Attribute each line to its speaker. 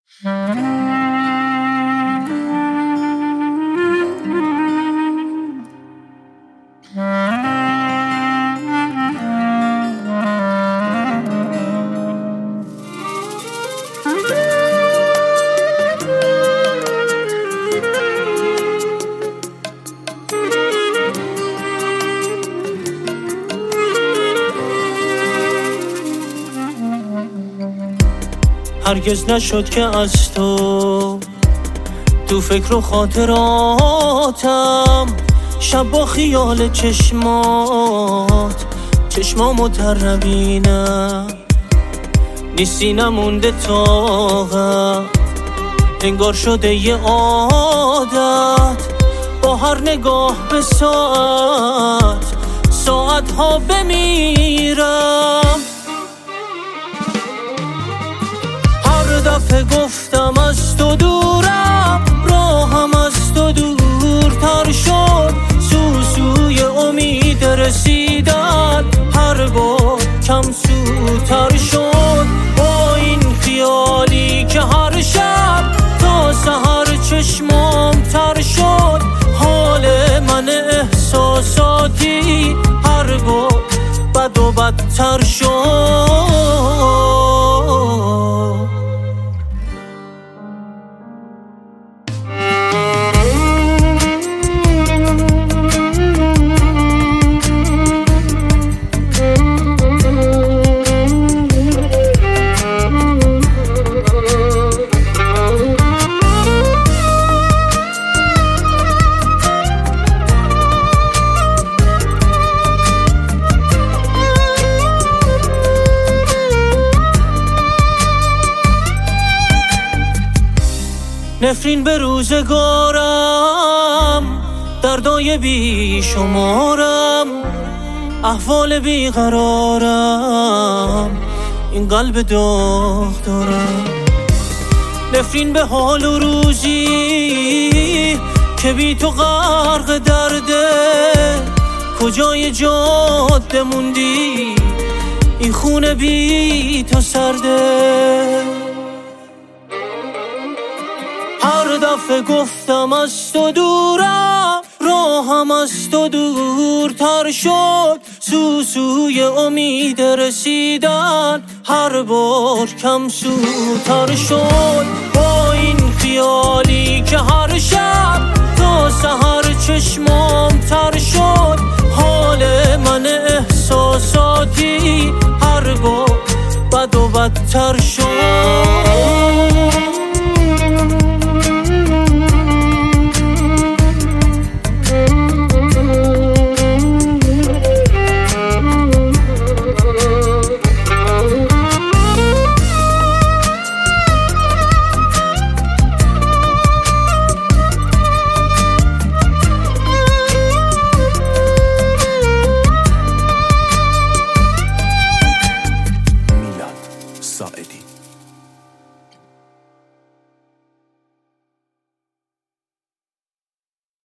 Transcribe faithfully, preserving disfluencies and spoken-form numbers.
Speaker 1: هرگز نشد که از تو تو فکر و خاطراتم شب با خیال چشمات چشمامو تربینم نیستی نمونده طاقت انگار شده یه عادت با هر نگاه به ساعت ساعت ها بمیرم هر دفعه گفتم از تو دورم راهم از تو دورتر شد سوسوی امید رسیدن هر بار کم سوتر شد با این خیالی که هر شب تا سحر چشمام تر شد حال من احساساتی هر بار بد و بدتر شد نفرین به روزگارم دردای بی شمارم احوال بیقرارم این قلب داغ دارم نفرین به حال و روزی که بی تو غرق درده کجای جاده موندی این خونه بی تو سرده هر دفعه گفتم از تو دورم راهم از تو دورتر شد سوسوی امید رسیدن هر بار کم سوتر شد با این خیالی که هر شب تا سحر چشمام تر شد حال من احساساتی هر بار بد و بدتر شد